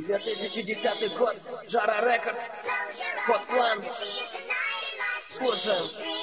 2010 год, Жара Рекорд, Hotland. Слушаем.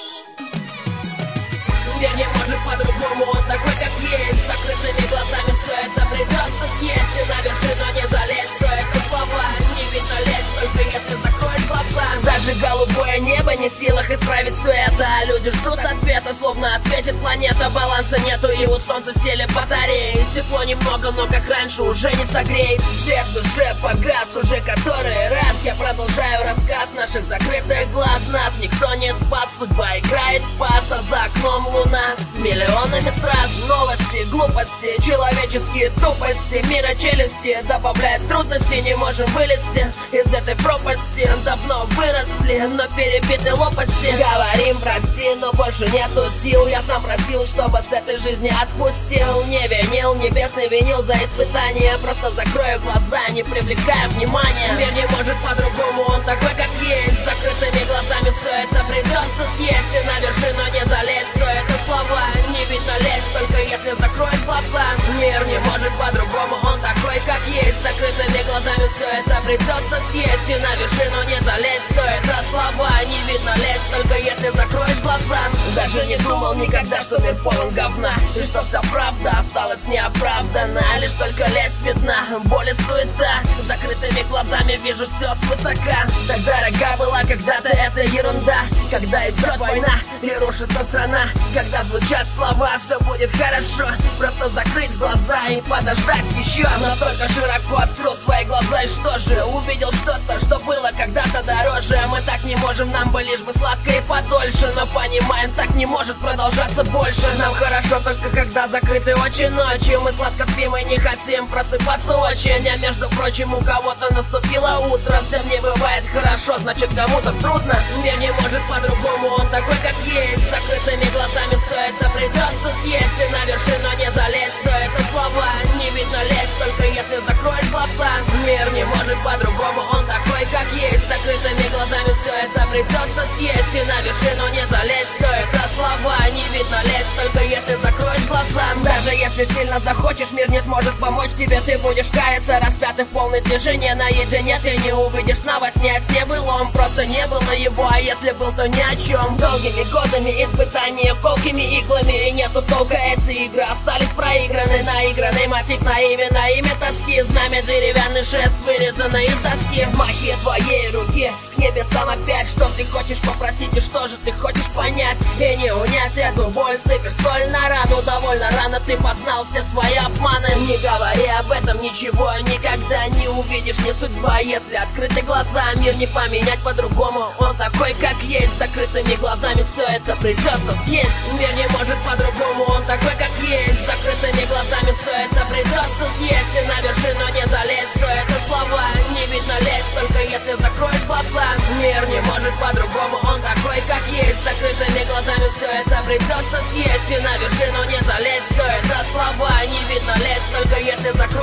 Мир не может по-другому, он такой как есть. С закрытыми глазами все это придется съесть. И на вершину не залезть, все это слова. Не видно лезть, только если закроешь глаза. Даже голубое небо не в силах исправить все это. А люди ждут ответа, словно ответит планета. Баланса нету и у солнца сели батареи. Тепло немного, но как раньше уже не согреет. Свет в душе погас уже который раз. Я продолжаю рассказ наших закрытых глаз. Нас никто не спас, судьба играет в пас. А за окном луна с миллионами страз. Новости, глупости, человеческие тупости. Мира челюсти добавляет трудности. Не можем вылезти из этой пропасти. Давно выросли, но перебиты лопасти. Говорим прости, но больше нету сил. Я сам просил, чтобы с этой жизни отпустил. Не винил, небесный винил за испытание. Просто закрою глаза, не привлекая внимания. Мир не может по-другому, он такой как есть. С закрытыми глазами все это придется съесть. И на вершину не залезть, все это слова. Не видно лезть, только если закроешь глаза. Мир не может по-другому, он такой как есть. С закрытыми глазами все это придется съесть. И на вершину не залезть, все это слова. Не видно лезть, только если закроешь глаза. Даже не думал никогда, что мир полон говна. И что вся правда осталась неоправданна. Лишь только лезть видна, боль и суета. С закрытыми глазами вижу все свысока. Так дорога была когда-то эта ерунда. Когда идет война и рушится страна. Когда звучат слова, все будет хорошо. Просто закрыть глаза и подождать еще. Настолько широко открыл свои глаза, и что же? Увидел что-то, что было когда-то дороже. Мы так не можем, нам бы лишь бы сладко и подольше. Но понимаем, так не может продолжаться больше. Нам хорошо только когда закрыты очи ночью. Мы сладко спим и не хотим просыпаться очень. А между прочим, у кого-то наступило утро. Всем не бывает хорошо, значит кому-то трудно. Мир не может по-другому, он такой как есть. С закрытыми глазами все это придется съесть. И на вершину не залезть, все это слова. Не видно лезть, только если закроешь глаза. Мир не может по-другому, он такой как есть. С закрытыми глазами все это придется съесть. И на вершину не залезть, все это слова. Не видно лезть, только если закроешь глаза. Даже если сильно захочешь, мир не сможет помочь тебе. Ты будешь каяться, распятый в полной тишине. Наедине ты не увидишь сна во сне. А сне был он, просто не было его. А если был, то ни о чем. Долгими годами испытания колкими иглами. И нету толка, эти игры остались проиграны. Наигранный мотив на имя тоски. Знамя деревянный шест вырезанный из доски. В махе твоей руки к небесам опять. Что ты хочешь попросить и что же ты хочешь понять? И не унять эту боль, сыпешь соль на рану. Довольно рано ты познал все свои обманы. Не говори об этом ничего, никогда не увидишь, не судьба. Если открыты глаза, мир не поменять по-другому. Он такой как есть, с закрытыми глазами все это придется съесть. Мир не может по-другому, он такой как есть. С закрытыми глазами все это придется съесть. И на вершину не залезть, все это слова. Не видно лезть, только если закроешь глаза. Мир не может по-другому, он такой как есть. С закрытыми глазами все это придется съесть. И на вершину не залезть, все это слова. Не видно лезть, только если закроешь